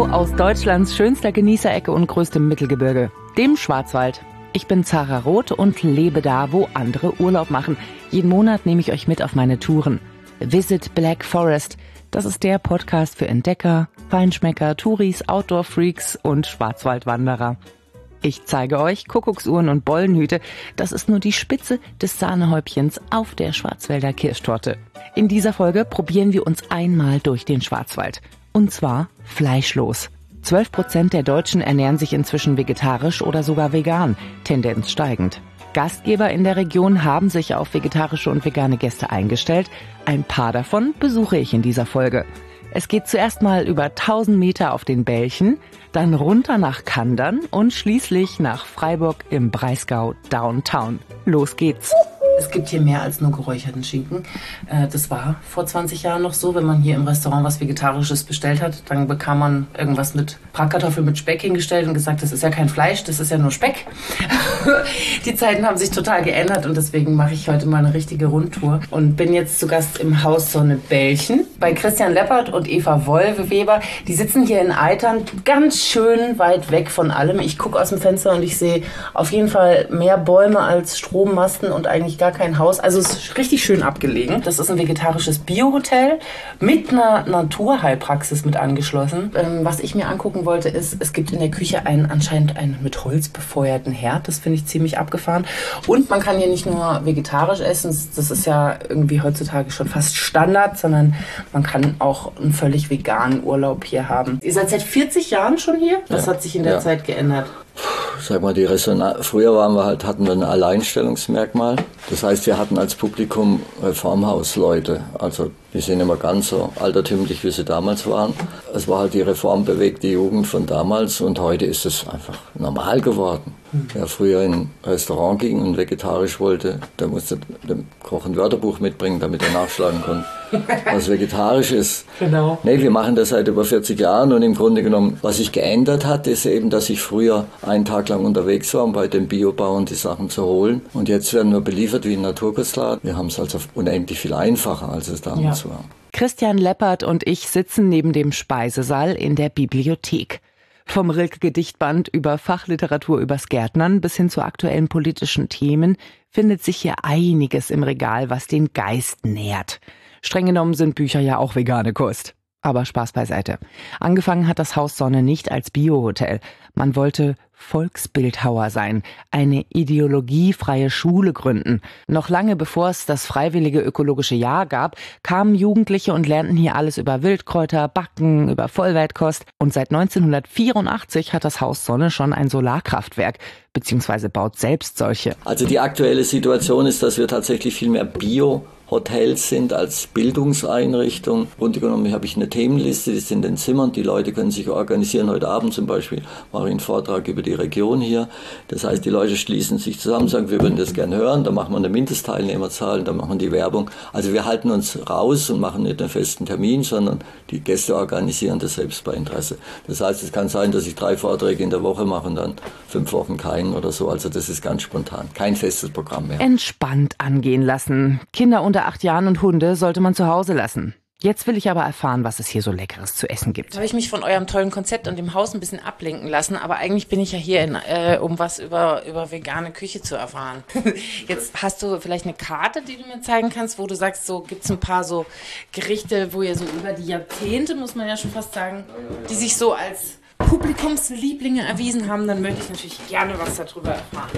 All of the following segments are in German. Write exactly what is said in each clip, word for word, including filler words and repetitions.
aus Deutschlands schönster Genießerecke und größtem Mittelgebirge, dem Schwarzwald. Ich bin Zara Roth und lebe da, wo andere Urlaub machen. Jeden Monat nehme ich euch mit auf meine Touren. Visit Black Forest, das ist der Podcast für Entdecker, Feinschmecker, Touris, Outdoor-Freaks und Schwarzwaldwanderer. Ich zeige euch Kuckucksuhren und Bollenhüte. Das ist nur die Spitze des Sahnehäubchens auf der Schwarzwälder Kirschtorte. In dieser Folge probieren wir uns einmal durch den Schwarzwald. Und zwar fleischlos. Zwölf Prozent der Deutschen ernähren sich inzwischen vegetarisch oder sogar vegan, Tendenz steigend. Gastgeber in der Region haben sich auf vegetarische und vegane Gäste eingestellt. Ein paar davon besuche ich in dieser Folge. Es geht zuerst mal über tausend Meter auf den Bälchen, dann runter nach Kandern und schließlich nach Freiburg im Breisgau Downtown. Los geht's! Es gibt hier mehr als nur geräucherten Schinken. Das war vor zwanzig Jahren noch so, wenn man hier im Restaurant was Vegetarisches bestellt hat, dann bekam man irgendwas mit Bratkartoffeln mit Speck hingestellt und gesagt, das ist ja kein Fleisch, das ist ja nur Speck. Die Zeiten haben sich total geändert und deswegen mache ich heute mal eine richtige Rundtour und bin jetzt zu Gast im Haus Sonnebällchen bei Christian Leppert und Eva Wolwe-Weber. Die sitzen hier in Eitern, ganz schön weit weg von allem. Ich gucke aus dem Fenster und ich sehe auf jeden Fall mehr Bäume als Strommasten und eigentlich gar kein Haus. Also es ist richtig schön abgelegen. Das ist ein vegetarisches Biohotel mit einer Naturheilpraxis mit angeschlossen. Ähm, was ich mir angucken wollte, ist, es gibt in der Küche einen anscheinend einen mit Holz befeuerten Herd. Das finde ich ziemlich abgefahren. Und man kann hier nicht nur vegetarisch essen, das ist ja irgendwie heutzutage schon fast Standard, sondern man kann auch einen völlig veganen Urlaub hier haben. Ihr seid seit vierzig Jahren schon hier? Was ja, hat sich in der ja. Zeit geändert? Sag mal, die Resonanz. Früher waren wir halt, hatten wir ein Alleinstellungsmerkmal. Das heißt, wir hatten als Publikum Reformhausleute. Also die sind immer ganz so altertümlich, wie sie damals waren. Es war halt die reformbewegte Jugend von damals und heute ist es einfach normal geworden. Wer früher in ein Restaurant ging und vegetarisch wollte, der musste dem Koch ein Wörterbuch mitbringen, damit er nachschlagen konnte, was vegetarisch ist. Genau. Nee, wir machen das seit über vierzig Jahren und im Grunde genommen, was sich geändert hat, ist eben, dass ich früher einen Tag lang unterwegs war, um bei den Biobauern die Sachen zu holen. Und jetzt werden wir beliefert wie ein Naturkostladen. Wir haben es also unendlich viel einfacher, als es damals ja. war. Christian Leppert und ich sitzen neben dem Speisesaal in der Bibliothek. Vom Rilke-Gedichtband über Fachliteratur übers Gärtnern bis hin zu aktuellen politischen Themen findet sich hier einiges im Regal, was den Geist nährt. Streng genommen sind Bücher ja auch vegane Kost. Aber Spaß beiseite. Angefangen hat das Haus Sonne nicht als Biohotel. Man wollte Volksbildhauer sein, eine ideologiefreie Schule gründen. Noch lange bevor es das freiwillige ökologische Jahr gab, kamen Jugendliche und lernten hier alles über Wildkräuter, Backen, über Vollwertkost. Und seit neunzehnhundertvierundachtzig hat das Haus Sonne schon ein Solarkraftwerk, beziehungsweise baut selbst solche. Also die aktuelle Situation ist, dass wir tatsächlich viel mehr Bio Hotels sind als Bildungseinrichtung. Im Grunde genommen habe ich eine Themenliste, die ist in den Zimmern. Die Leute können sich organisieren. Heute Abend zum Beispiel mache ich einen Vortrag über die Region hier. Das heißt, die Leute schließen sich zusammen, sagen, wir würden das gerne hören. Da machen wir eine Mindestteilnehmerzahl, da machen wir die Werbung. Also wir halten uns raus und machen nicht einen festen Termin, sondern die Gäste organisieren das selbst bei Interesse. Das heißt, es kann sein, dass ich drei Vorträge in der Woche mache und dann fünf Wochen keinen oder so. Also das ist ganz spontan. Kein festes Programm mehr. Entspannt angehen lassen. Kinder unter acht Jahren und Hunde sollte man zu Hause lassen. Jetzt will ich aber erfahren, was es hier so Leckeres zu essen gibt. Jetzt habe ich mich von eurem tollen Konzept und dem Haus ein bisschen ablenken lassen, aber eigentlich bin ich ja hier, in, äh, um was über, über vegane Küche zu erfahren. Jetzt hast du vielleicht eine Karte, die du mir zeigen kannst, wo du sagst, so gibt es ein paar so Gerichte, wo ihr so über die Jahrzehnte, muss man ja schon fast sagen, die sich so als Publikumslieblinge erwiesen haben, dann möchte ich natürlich gerne was darüber erfahren.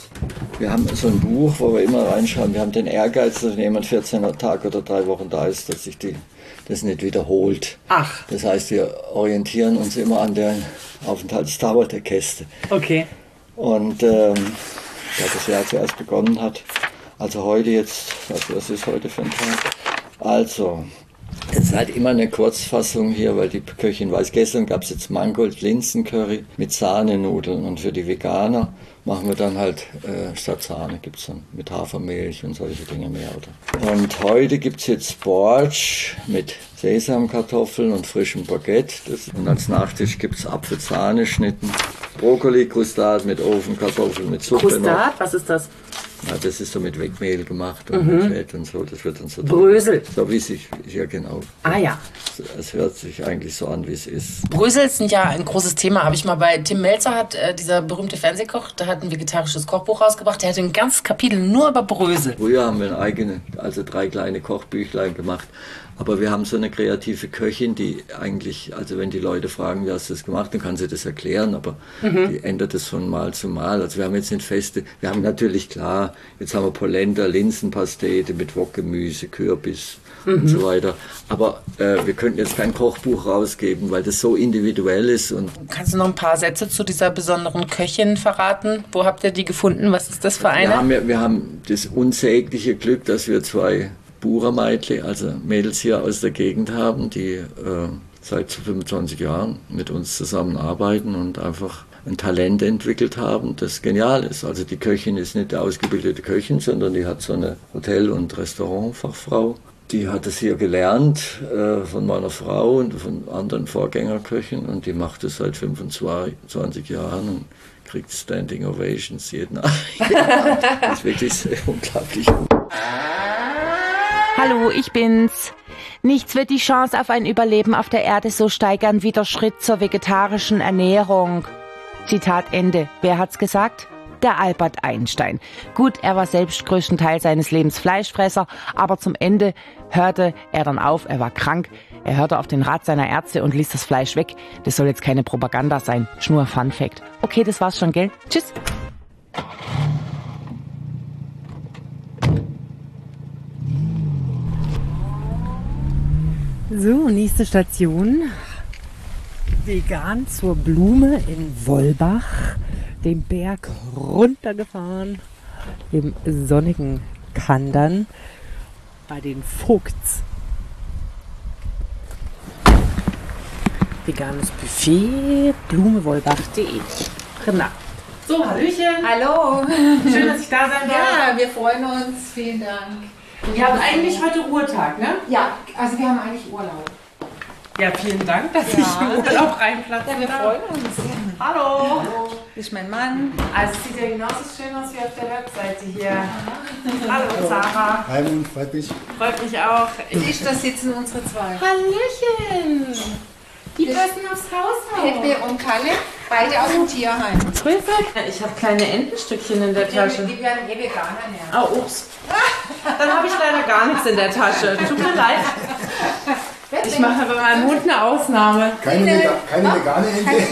Wir haben so ein Buch, wo wir immer reinschauen. Wir haben den Ehrgeiz, dass jemand vierzehn Tage oder drei Wochen da ist, dass sich die, das nicht wiederholt. Ach. Das heißt, wir orientieren uns immer an der Aufenthaltsdauer der Gäste. Okay. Und ähm, da das Jahr zuerst begonnen hat, also heute jetzt, was, was ist heute für ein Tag? Also, es ist halt immer eine Kurzfassung hier, weil die Köchin weiß, gestern gab es jetzt Mangold-Linsen-Curry mit Sahnenudeln und für die Veganer machen wir dann halt äh, statt Sahne gibt es dann mit Hafermilch und solche Dinge mehr. Oder? Und heute gibt es jetzt Borsch mit Sesamkartoffeln und frischem Baguette. Das, und als Nachtisch gibt es Apfelsahneschnitten, Brokkoli-Krustat mit Ofenkartoffeln mit Suppe. Krustat, was ist das? Ja, das ist so mit Wegmehl gemacht und mhm. mit Fett und so. Das wird dann so Brösel. So wie es sich, ja genau. Ah ja. Es hört sich eigentlich so an, wie es ist. Brösel sind ja ein großes Thema. Habe ich mal bei Tim Melzer, hat äh, dieser berühmte Fernsehkoch, der hat ein vegetarisches Kochbuch rausgebracht. Der hat ein ganzes Kapitel nur über Brösel. Früher haben wir eine eigene, also drei kleine Kochbüchlein gemacht. Aber wir haben so eine kreative Köchin, die eigentlich, also wenn die Leute fragen, wie hast du das gemacht, dann kann sie das erklären, aber mhm. die ändert es von Mal zu Mal. Also wir haben jetzt nicht feste, wir haben natürlich klar, jetzt haben wir Polenta, Linsenpastete mit Wokgemüse, Kürbis mhm. und so weiter. Aber äh, wir könnten jetzt kein Kochbuch rausgeben, weil das so individuell ist. Und kannst du noch ein paar Sätze zu dieser besonderen Köchin verraten? Wo habt ihr die gefunden? Was ist das für eine? Wir haben, wir haben das unsägliche Glück, dass wir zwei Bura-Meitli, also Mädels hier aus der Gegend haben, die äh, seit fünfundzwanzig Jahren mit uns zusammenarbeiten und einfach ein Talent entwickelt haben, das genial ist. Also die Köchin ist nicht eine ausgebildete Köchin, sondern die hat so eine Hotel- und Restaurantfachfrau. Die hat es hier gelernt äh, von meiner Frau und von anderen Vorgängerköchen und die macht es seit fünfundzwanzig Jahren und kriegt Standing Ovations jeden Abend. Das ist wirklich sehr unglaublich. Hallo, ich bin's. Nichts wird die Chance auf ein Überleben auf der Erde so steigern wie der Schritt zur vegetarischen Ernährung. Zitat Ende. Wer hat's gesagt? Der Albert Einstein. Gut, er war selbst größtenteils seines Lebens Fleischfresser, aber zum Ende hörte er dann auf, er war krank. Er hörte auf den Rat seiner Ärzte und ließ das Fleisch weg. Das soll jetzt keine Propaganda sein, nur Fun Fact. Okay, das war's schon, gell? Tschüss. So, nächste Station. Vegan zur Blume in Wollbach. Den Berg runtergefahren. Im sonnigen Kandern. Bei den Vogts. Veganes Buffet. blumewollbach punkt de. Prima. So, Hallöchen. Hallo. Schön, dass ich da sein darf. Ja, wir freuen uns. Vielen Dank. Ihr habt eigentlich heute Ruhetag, ne? Ja, also wir haben eigentlich Urlaub. Ja, vielen Dank, dass ja. ich im Urlaub reinplatze. Ja, wir freuen uns. Hallo. Hallo. Das ist mein Mann. Also es sieht ja genauso schön aus wie auf der Webseite hier. Hallo Sarah. Hi Mund, freut mich. Freut mich auch. Ich, da sitzen unsere zwei. Hallöchen. Die passen aufs Haus auf. Pepe und Kalle, beide aus dem Tierheim. Grüße. Ich habe kleine Entenstückchen in der Tasche. Die werden eh Veganer ernähren. Oh, ups. Dann habe ich leider gar nichts in der Tasche. Tut mir leid. Ich mache bei meinem Hund eine Ausnahme. Keine, Vega keine vegane Ente.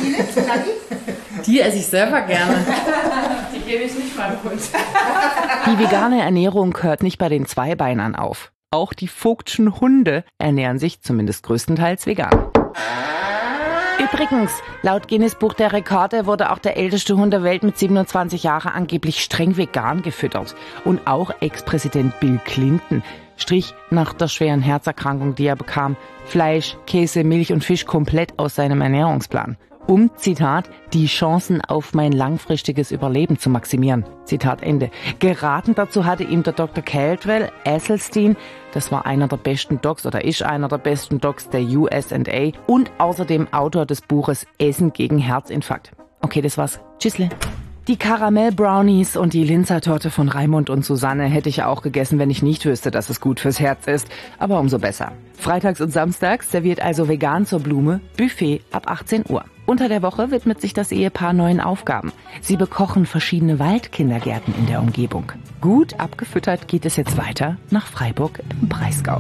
Die esse ich selber gerne. Die gebe ich nicht meinem Hund. Die vegane Ernährung hört nicht bei den Zweibeinern auf. Auch die Vogtschen Hunde ernähren sich zumindest größtenteils vegan. Übrigens, laut Guinness Buch der Rekorde wurde auch der älteste Hund der Welt mit siebenundzwanzig Jahren angeblich streng vegan gefüttert. Und auch Ex-Präsident Bill Clinton strich nach der schweren Herzerkrankung, die er bekam, Fleisch, Käse, Milch und Fisch komplett aus seinem Ernährungsplan. Um, Zitat, die Chancen auf mein langfristiges Überleben zu maximieren. Zitat Ende. Geraten dazu hatte ihm der Doktor Caldwell Esselstyn, das war einer der besten Docs oder ist einer der besten Docs der U S A und außerdem Autor des Buches Essen gegen Herzinfarkt. Okay, das war's. Tschüssle. Die Karamell-Brownies und die Linzertorte von Raimund und Susanne hätte ich auch gegessen, wenn ich nicht wüsste, dass es gut fürs Herz ist. Aber umso besser. Freitags und samstags serviert also Vegan zur Blume Buffet ab achtzehn Uhr. Unter der Woche widmet sich das Ehepaar neuen Aufgaben. Sie bekochen verschiedene Waldkindergärten in der Umgebung. Gut abgefüttert geht es jetzt weiter nach Freiburg im Breisgau.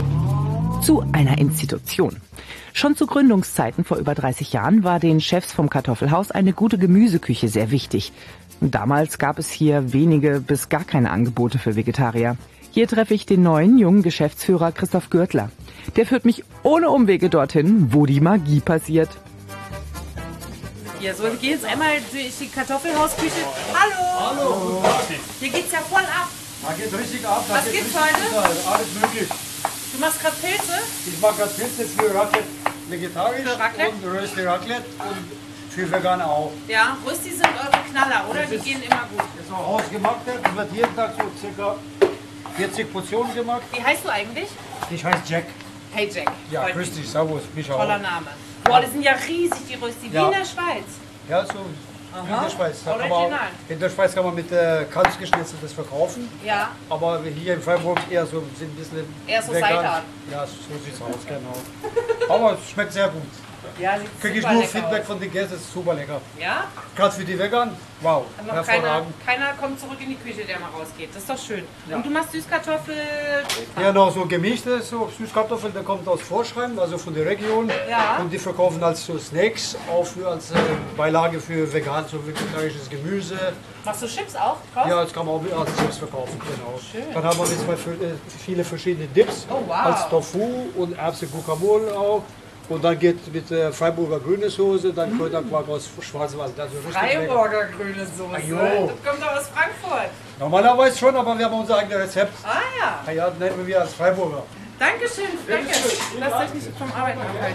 Zu einer Institution. Schon zu Gründungszeiten vor über dreißig Jahren war den Chefs vom Kartoffelhaus eine gute Gemüseküche sehr wichtig. Damals gab es hier wenige bis gar keine Angebote für Vegetarier. Hier treffe ich den neuen jungen Geschäftsführer Christoph Gürtler. Der führt mich ohne Umwege dorthin, wo die Magie passiert. Ja, so, wir gehen jetzt einmal durch die Kartoffelhausküche. Hallo! Hallo! Hier geht's ja voll ab. Da geht richtig ab. Da Was geht gibt's richtig heute? Ab. Alles möglich. Du machst gerade Pilze? Ich mache gerade Pilze für Raclette vegetarisch Für Raclette? und Rösti Raclette und für Veganer auch. Ja, Rösti sind eure Knaller, oder? Das Die ist- gehen immer gut. Das ist auch hausgemacht. Das wird jeden Tag so circa vierzig Portionen gemacht. Wie heißt du eigentlich? Ich heiße Jack. Hey Jack. Ja, Freut grüß mich. dich, servus, mich auch. Toller Name. Boah, die sind ja riesig, die Rösti. Wie Ja. in der Schweiz. Ja, so in der Schweiz. Da kann man, in der Schweiz kann man mit äh, Kalbsgeschnitzeltes verkaufen. Ja. Aber hier in Freiburg eher so sind ein bisschen Eher so vegan. Seitart. Ja, so sieht's aus, genau. Aber es schmeckt sehr gut. Ja, sieht Kriege ich super nur lecker Feedback aus. von den Gästen, es ist super lecker. Ja? Gerade für die Vegan, wow, Noch keiner, hervorragend. keiner kommt zurück in die Küche, der mal rausgeht. Das ist doch schön. Und du machst Süßkartoffel. Ja, noch so gemischte so Süßkartoffeln, der kommt aus Vorschheim, also von der Region. Ja. Und die verkaufen als so Snacks, auch für, als äh, Beilage für vegan, so vegetarisches Gemüse. Machst du Chips auch drauf? Ja, das kann man auch als Chips verkaufen, genau. Schön. Dann haben wir jetzt mal für, äh, viele verschiedene Dips, Oh, wow. als Tofu und Erbse Guacamole auch. Und dann geht mit äh, Freiburger grüne Soße, dann Kräuterquark aus Schwarzwald. Also richtig lecker. Freiburger grüne Soße. Ajo. Das kommt doch aus Frankfurt. Normalerweise schon, aber wir haben unser eigenes Rezept. Ah ja. Na ja, nennen wir als Freiburger. Dankeschön. Danke. Lasst euch nicht vom Arbeiten abhalten.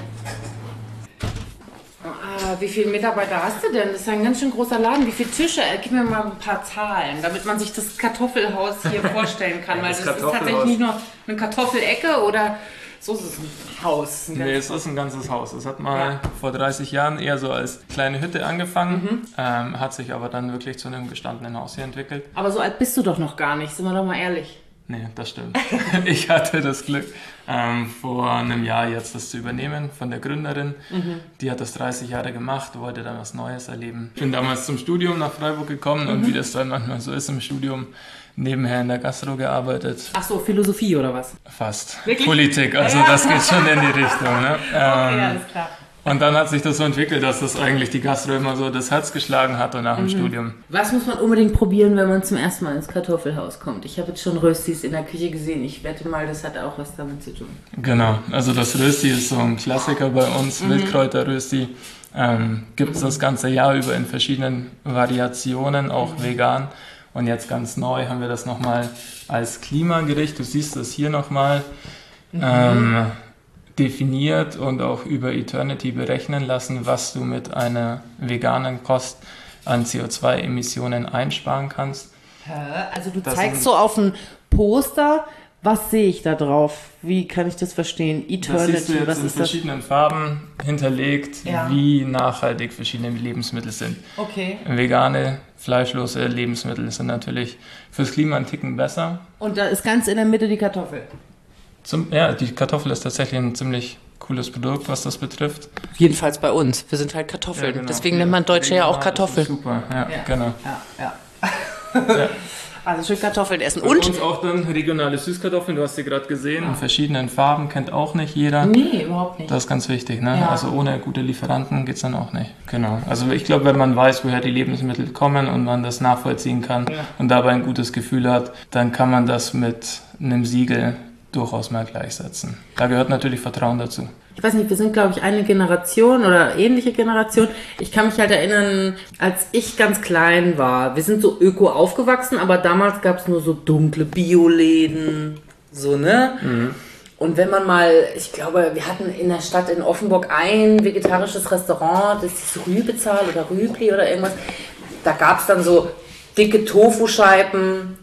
Ah, wie viele Mitarbeiter hast du denn? Das ist ein ganz schön großer Laden. Wie viele Tische? Äh, Gib mir mal ein paar Zahlen, damit man sich das Kartoffelhaus hier vorstellen kann. Weil das, das ist tatsächlich nicht nur eine Kartoffelecke oder so ist es ein Haus. Ein Nee, es ist ein ganzes Haus. Es hat mal Ja. vor dreißig Jahren eher so als kleine Hütte angefangen, mhm. ähm, hat sich aber dann wirklich zu einem gestandenen Haus hier entwickelt. Aber so alt bist du doch noch gar nicht, sind wir doch mal ehrlich. Nee, das stimmt. Ich hatte das Glück, ähm, vor einem Jahr jetzt das zu übernehmen von der Gründerin. Mhm. Die hat das dreißig Jahre gemacht, wollte dann was Neues erleben. Ich bin damals zum Studium nach Freiburg gekommen mhm. und wie das dann manchmal so ist im Studium, nebenher in der Gastro gearbeitet. Ach so, Philosophie oder was? Fast. Wirklich? Politik, also das geht schon in die Richtung. Ne? Okay, alles klar. Und dann hat sich das so entwickelt, dass das eigentlich die Gastro immer so das Herz geschlagen hat und nach dem mhm. Studium. Was muss man unbedingt probieren, wenn man zum ersten Mal ins Kartoffelhaus kommt? Ich habe jetzt schon Röstis in der Küche gesehen. Ich wette mal, das hat auch was damit zu tun. Genau, also das Rösti ist so ein Klassiker bei uns, mhm. Wildkräuterrösti. Ähm, gibt es das ganze Jahr über in verschiedenen Variationen, auch mhm. vegan. Und jetzt ganz neu haben wir das nochmal als Klimagericht. Du siehst das hier nochmal. Mhm. Ähm, definiert und auch über Eternity berechnen lassen, was du mit einer veganen Kost an C O zwei Emissionen einsparen kannst. Also du das zeigst so auf ein Poster, was sehe ich da drauf? Wie kann ich das verstehen? Eternity, das siehst du jetzt was in ist verschiedenen das? Farben hinterlegt, ja. wie nachhaltig verschiedene Lebensmittel sind. Okay. Vegane, fleischlose Lebensmittel sind natürlich fürs Klima einen Ticken besser. Und da ist ganz in der Mitte die Kartoffel. Zum, ja, die Kartoffel ist tatsächlich ein ziemlich cooles Produkt, was das betrifft. Jedenfalls bei uns. Wir sind halt Kartoffeln. Ja, genau. Deswegen nennt man Deutsche ja auch Kartoffeln. Super, ja, ja. genau. Ja, ja. Ja. Also schön Kartoffeln essen. Bei Und uns auch dann regionale Süßkartoffeln, du hast sie gerade gesehen, ja. in verschiedenen Farben, kennt auch nicht jeder. Nee, überhaupt nicht. Das ist ganz wichtig, ne? Ja. Also ohne gute Lieferanten geht es dann auch nicht. Genau. Also ich glaube, wenn man weiß, woher die Lebensmittel kommen und man das nachvollziehen kann ja. und dabei ein gutes Gefühl hat, dann kann man das mit einem Siegel durchaus mal gleichsetzen. Da gehört natürlich Vertrauen dazu. Ich weiß nicht, wir sind, glaube ich, eine Generation oder ähnliche Generation. Ich kann mich halt erinnern, als ich ganz klein war, wir sind so öko aufgewachsen, aber damals gab es nur so dunkle Bioläden, so, ne? Mhm. Und wenn man mal, ich glaube, wir hatten in der Stadt in Offenburg ein vegetarisches Restaurant, das ist Rübezahl oder Rübli oder irgendwas, da gab es dann so dicke Tofuscheiben,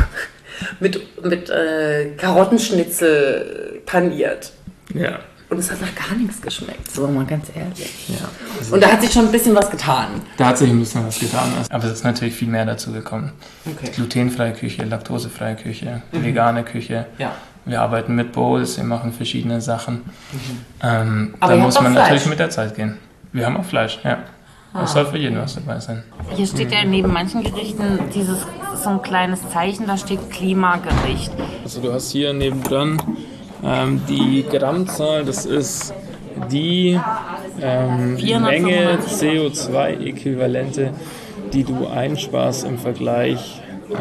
mit, mit äh, Karottenschnitzel paniert. Ja. Und es hat nach gar nichts geschmeckt, so mal ganz ehrlich. Ja, also und da hat sich schon ein bisschen was getan. Da hat sich ein bisschen was getan, aber es ist natürlich viel mehr dazu gekommen. Okay. Glutenfreie Küche, laktosefreie Küche, mhm. vegane Küche. Ja. Wir arbeiten mit Bowls, wir machen verschiedene Sachen. Mhm. Ähm, aber da muss man Fleisch. natürlich mit der Zeit gehen. Wir haben auch Fleisch, ja. Es soll für jeden was dabei sein. Hier steht ja neben manchen Gerichten dieses so ein kleines Zeichen, da steht Klimagericht. Also du hast hier nebendran ähm, die Grammzahl, das ist die ähm, Menge C O zwei Äquivalente, die du einsparst im Vergleich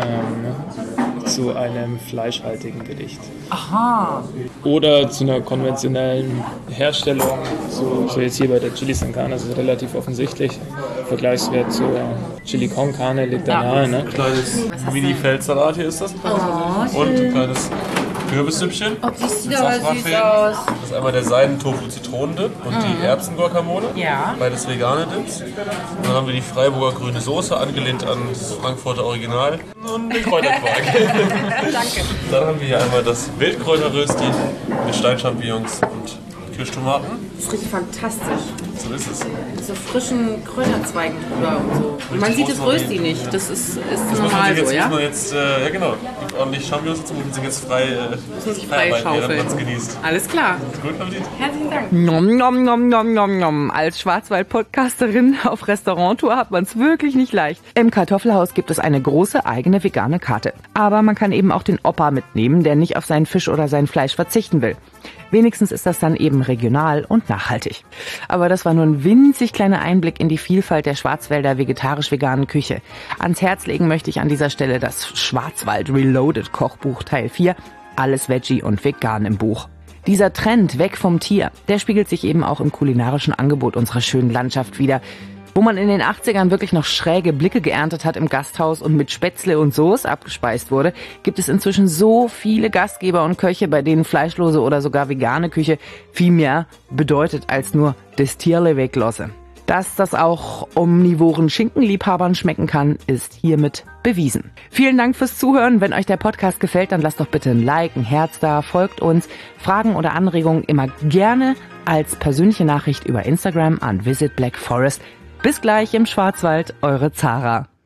ähm, zu einem fleischhaltigen Gericht. Aha. Oder zu einer konventionellen Herstellung, so, so jetzt hier bei der Chili Sin Carne, das ist relativ offensichtlich. Vergleichswert zur Chili con Carne liegt da nahe. Ne? Ein kleines Mini-Feldsalat hier ist das. Oh, und ein kleines Kürbissüppchen. Oh, das sieht aber süß aus. Das ist einmal der Seiden-Tofu-Zitronendip und mhm. die Erbsen-Guacamole. Ja. Beides vegane Dips. Und dann haben wir die Freiburger grüne Soße, angelehnt an das Frankfurter Original. Und den Kräuterquark. Danke. Dann haben wir hier einmal das Wildkräuterrösti mit Steinchampignons und Kirschtomaten. Das ist richtig fantastisch. So ist es. So frischen Kräuterzweigen drüber und so. Und man sieht das Rösti nicht. Das ist, ist Das normal jetzt, so, ja? Muss man jetzt, äh, ja genau, gibt ordentlich Champignons dazu, muss man sich jetzt frei, äh, Muss man sich frei frei arbeiten, während schaufeln. man es genießt. Alles klar. Guten Appetit. Herzlichen Dank. Nom, nom, nom, nom, nom, nom. Als Schwarzwald-Podcasterin auf Restauranttour hat man es wirklich nicht leicht. Im Kartoffelhaus gibt es eine große eigene vegane Karte. Aber man kann eben auch den Opa mitnehmen, der nicht auf seinen Fisch oder sein Fleisch verzichten will. Wenigstens ist das dann eben regional und nachhaltig. Aber das war nur ein winzig kleiner Einblick in die Vielfalt der Schwarzwälder vegetarisch-veganen Küche. Ans Herz legen möchte ich an dieser Stelle das Schwarzwald Reloaded Kochbuch Teil vier. Alles Veggie und vegan im Buch. Dieser Trend weg vom Tier, der spiegelt sich eben auch im kulinarischen Angebot unserer schönen Landschaft wider. Wo man in den achtzigern wirklich noch schräge Blicke geerntet hat im Gasthaus und mit Spätzle und Soße abgespeist wurde, gibt es inzwischen so viele Gastgeber und Köche, bei denen fleischlose oder sogar vegane Küche viel mehr bedeutet als nur das Tierle weglasse. Dass das auch omnivoren Schinkenliebhabern schmecken kann, ist hiermit bewiesen. Vielen Dank fürs Zuhören. Wenn euch der Podcast gefällt, dann lasst doch bitte ein Like, ein Herz da, folgt uns. Fragen oder Anregungen immer gerne als persönliche Nachricht über Instagram an Visit Black Forest. Bis gleich im Schwarzwald, eure Zara.